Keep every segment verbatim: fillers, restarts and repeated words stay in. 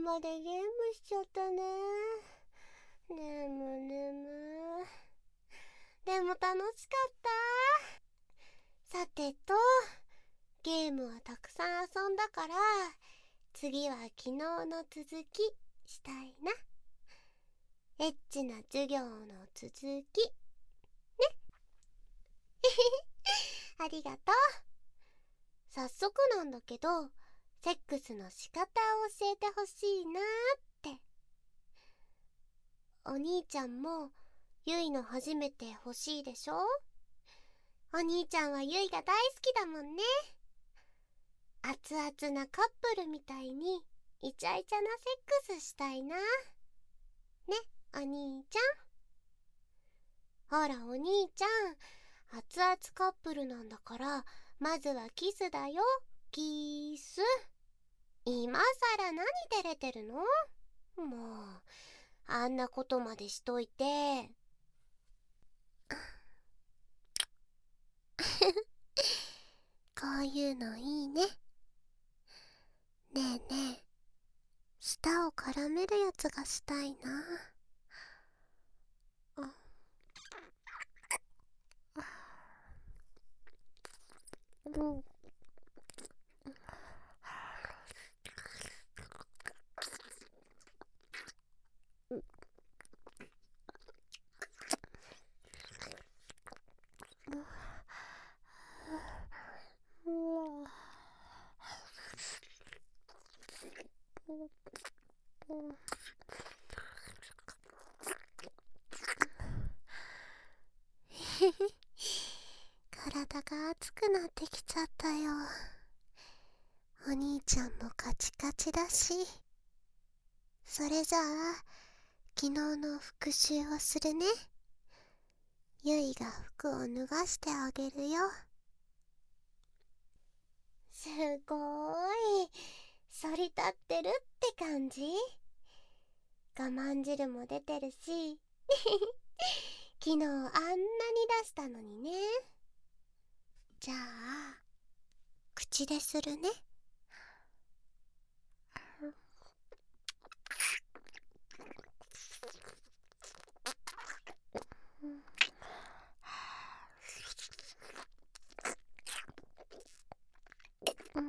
までゲームしちゃったね。ねむねむ。でも楽しかった。さてと、ゲームはたくさん遊んだから、次は昨日の続きしたいな。エッチな授業の続きね。ありがとう。早速なんだけど、セックスの仕方を教えてほしいなーって。お兄ちゃんもゆいの初めて欲しいでしょ。お兄ちゃんはゆいが大好きだもんね。熱々なカップルみたいにイチャイチャなセックスしたいな。ね、お兄ちゃん。ほらお兄ちゃん、熱々カップルなんだから、まずはキスだよ、キス。今さら何照れてるの？もう、あんなことまでしといて。こういうのいいね。ねえねえ、舌を絡めるやつがしたいな。あうん。体が熱くなってきちゃったよ。お兄ちゃんもカチカチだし。それじゃあ昨日の復習をするね。ゆいが服を脱がしてあげるよ。すごーい、反り立ってるって感じ。我慢汁も出てるし昨日あんなに出したのにね。じゃあ口でするね。うん、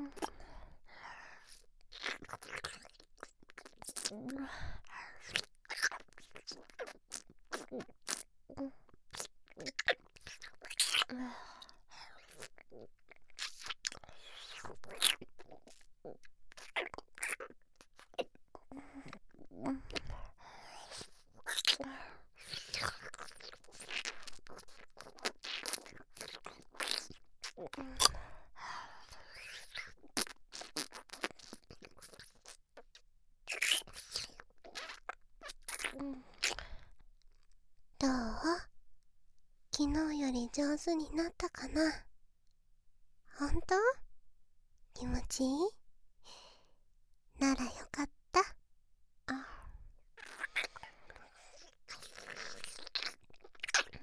どう？昨日より上手になったかな？ほんと？気持ちいい？ならよかった。あ、うん、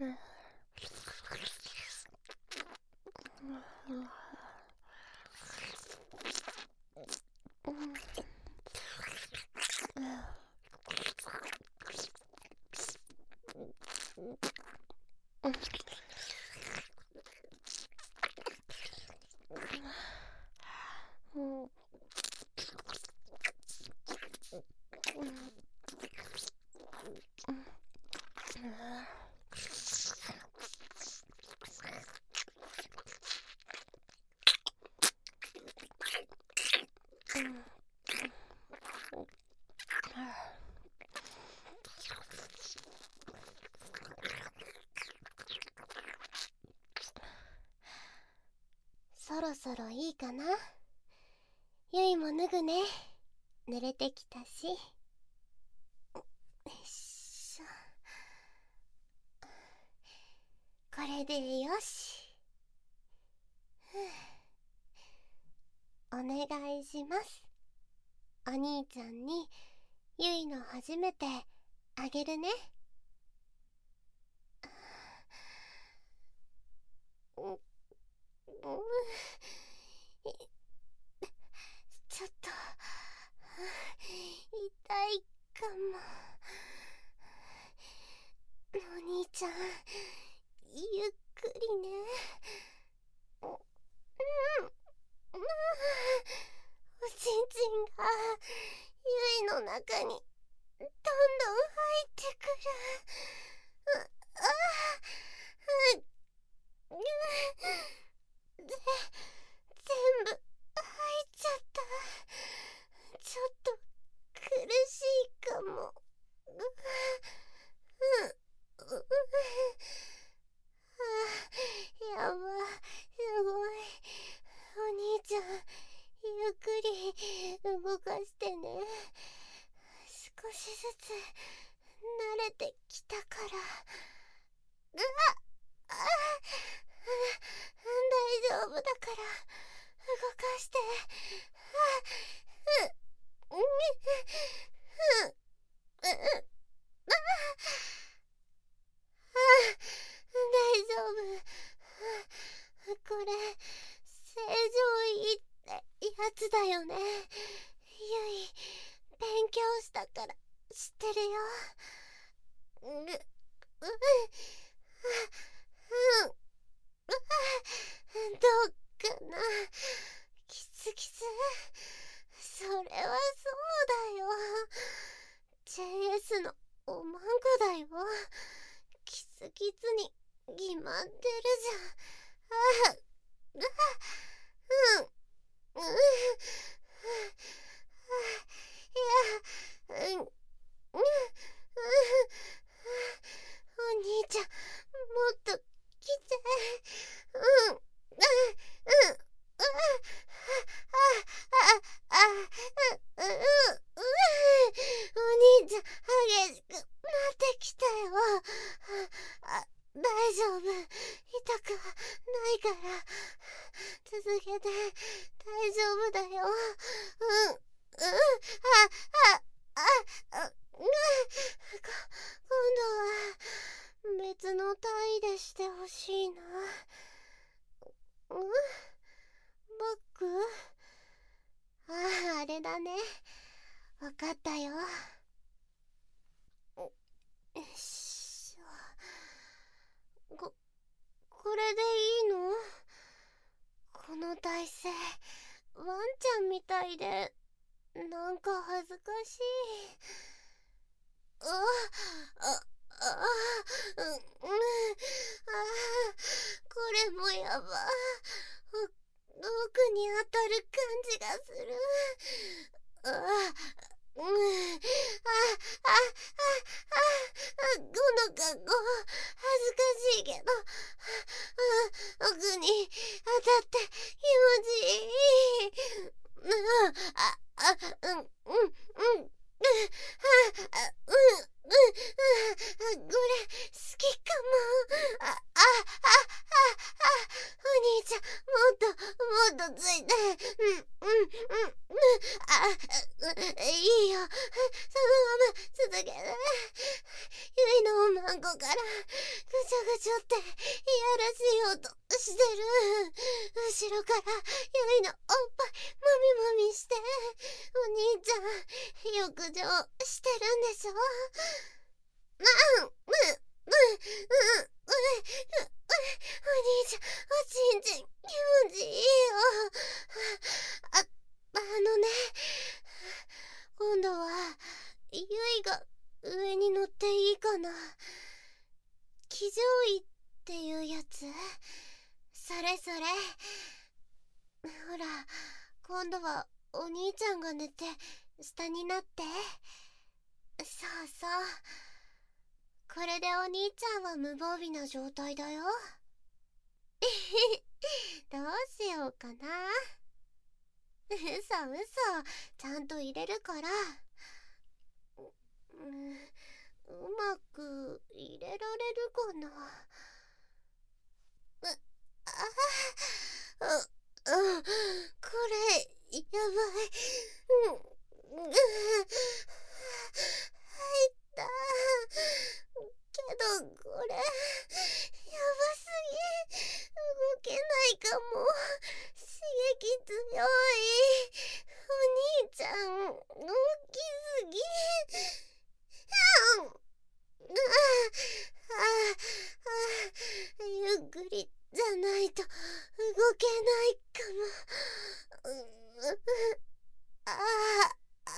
そろそろいいかな。ゆいも脱ぐね。濡れてきたし。よいしょ。これでよし。お願いします。お兄ちゃんにゆいの初めてあげるね。うん、ちょっとゆいの中にどんどん入ってくる。ああううぜ全部入っちゃった。ちょっと苦しいかも。ううううあやば、すごい。お兄ちゃん、ゆっくり動かしてね。少しずつ慣れてきたから。うわっああ大丈夫だから動かして。あうううううああ大丈夫。これ正常位ってやつだよね。ゆい勉強したから知ってるよ。ううううんどうかな。キツキツ。それはそうだよ。ジェイエス のおまんこだよ。キツキツに決まってるじゃん。ああううんうんいやうんうんお兄ちゃんもっと来て。うんうんうんああああううお兄ちゃん激しくなってきたよ。あ大丈夫、痛くないから続けて。大丈夫だよ。うんうんああああこ今度は別の体位でしてほしいな。うんバックあああれだね。わかったよ。よっしょ。ここれでいいの？この体勢ワンちゃんみたいでなんか恥ずかしい。あああうんうんあこれもやば。奥に当たる感じがする。あうんああああこの格好恥ずかしいけど奥に当たって気持ちいい。うんああうんうんうんああうんうんこれ好きかも。ああああお兄ちゃんもっともっとついて。うんうんうんあいいよそのまま続けて。ゆいのおまんこからぐちゃぐちゃっていやらしようとしてる。後ろからゆいのおっぱいもみもみしてお兄ちゃん浴場してるんでしょ。うんうんうんうんうんお兄ちゃんおちんちん気持ちいいよ。ああのね今度はゆいが上に乗っていいかな。騎乗位っていうやつ。それそれほら今度はお兄ちゃんが寝て下になって。そうそうこれでお兄ちゃんは無防備な状態だよ。どうしようかな。嘘嘘ちゃんと入れるから。うん、うまく入れられるかな。うああう、うん、これやばい。うん、うん、入ったけどこれやばすぎ動けないかも。刺激強い。お兄ちゃん大きすぎ。うんあああゆっくりじゃないと動けないかも。うんあああ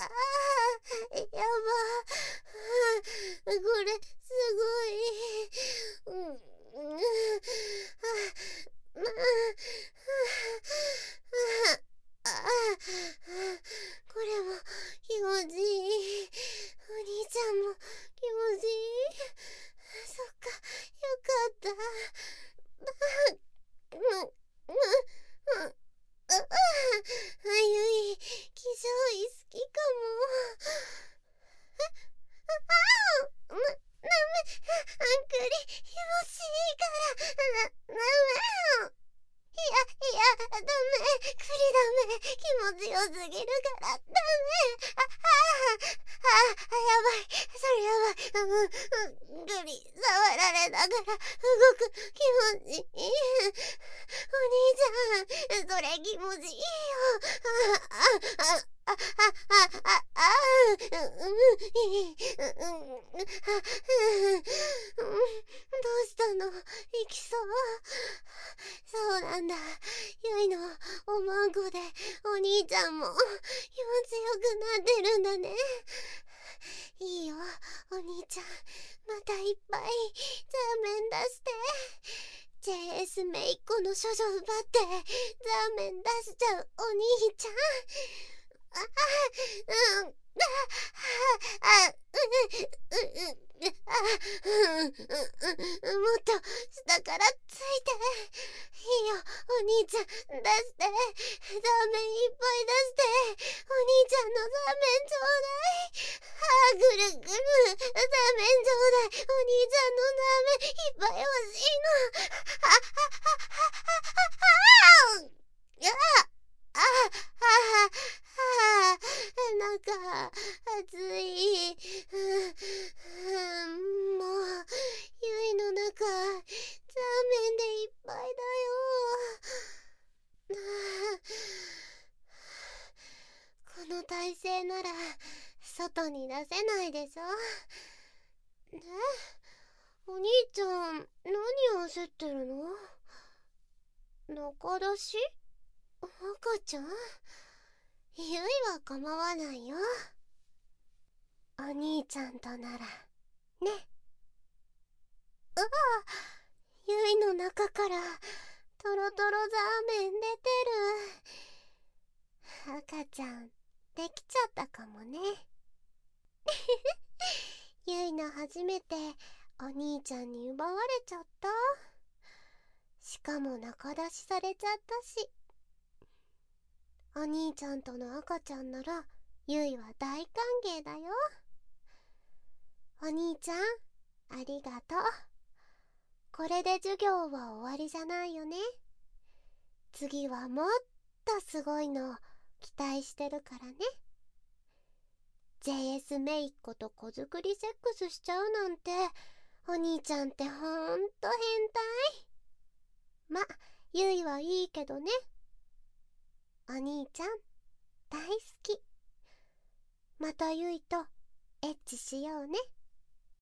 強すぎるからダメ。あああやばい、それやばい。うんうん、グリ触られながら動く気持ちいい。お兄ちゃん、それ気持ちいいよ。ああああああああうんうんうんどうしたの？行きそう？そうなんだ。ゆいのおまんこでお兄ちゃんも気持ちよくなってるんだね。いいよ、お兄ちゃん。またいっぱいザーメン出して。ジェイエス めいっ子の処女奪ってザーメン出しちゃうお兄ちゃん。ああ、うん。ああ、うん、うん、うん、あ、うん、うん、うん、もっと下からついて。いいよ、お兄ちゃん、出して。ザーメンいっぱい出して。お兄ちゃんのザーメンちょうだい。ああ、ぐるぐる、ザーメンちょうだい。お兄ちゃんのザーメンいっぱい欲しいの。あ、あ、あ、あ、あ、あ、あ、あ、あ、あ、あ、なんか暑い。うん、もうゆいの中ザーメンでいっぱいだよ。この体勢なら外に出せないでしょ。ね、お兄ちゃん何焦ってるの？中出し？赤ちゃん？ゆいは構わないよ。お兄ちゃんとならね。うわ、ゆいの中からトロトロザーメン出てる。赤ちゃんできちゃったかもね。ゆいの初めてお兄ちゃんに奪われちゃった。しかも中出しされちゃったし。お兄ちゃんとの赤ちゃんならゆいは大歓迎だよ。お兄ちゃん、ありがとう。これで授業は終わりじゃないよね。次はもっとすごいの期待してるからね。ジェイエス めいっ子と子作りセックスしちゃうなんて、お兄ちゃんってほんと変態。ま、ゆいはいいけどね。お兄ちゃん大好き。またゆいとエッチしようね。